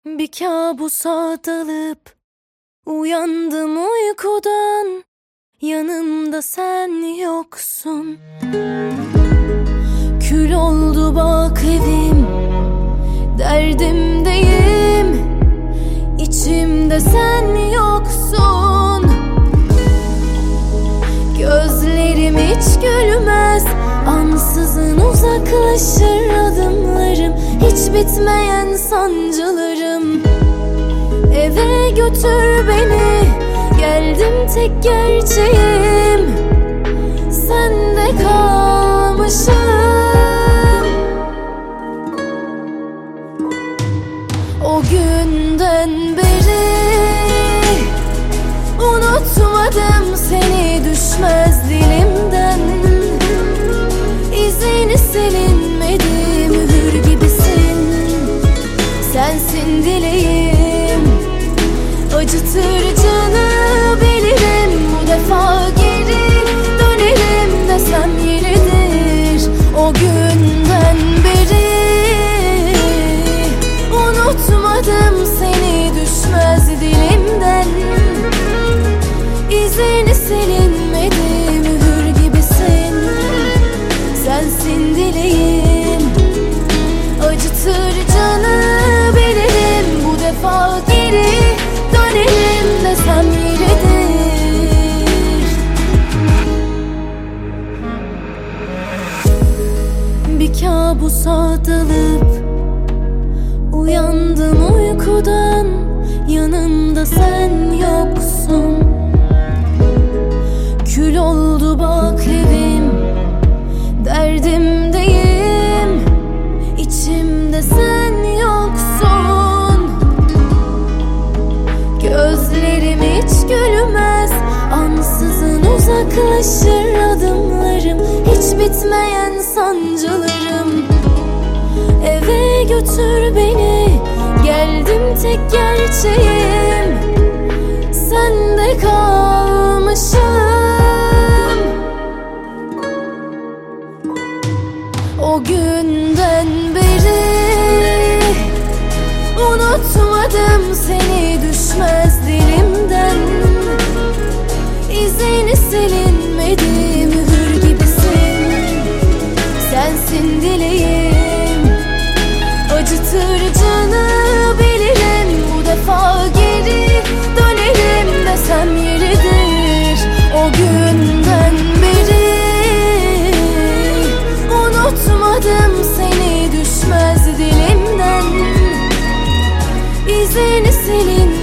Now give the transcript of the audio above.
Bir kabusa dalıp uyandım uykudan, yanımda sen yoksun. Kül oldu bak evim, derdimdeyim, içimde sen yoksun. Gözlerim hiç gülmez, ansızın uzaklaşır adımlarım, hiç bitmeyen sancılarım. Eve götür beni, geldim tek gerçeğim, sende kalmışım. O günden beri unutmadım seni, düşmez dilimden. İzini silinmedi, mühür gibisin, sensin dileğim. Acıtır canı bilirim, bu defa geri dönelim desem yeridir. O günden beri unutmadım seni, düşmez dilimden. İzini silinmedi, mühür gibisin, sensin dileğim. Acıtır canı bilirim, bu defa geri dönelim desem yeridir. Bir kabusa dalıp uyandım uykudan, yanımda sen yoksun. Kül oldu bak evim, derdimdeyim, içimde sen yoksun. Gözlerim hiç gülmez, ansızın uzaklaşır adımlarım, hiç bitmeyen sancılarım. Eve götür beni, geldim tek gerçeğim, sende kalmışım. O günden beri unutmadım seni, düşmez dilimden. İzini silinmedi, mühür gibisin, sensin dileğim. Acıtır canı bilirim, bu defa geri dönelim desem yeridir. O günden beri unutmadım seni, düşmez dilimden. İzini silin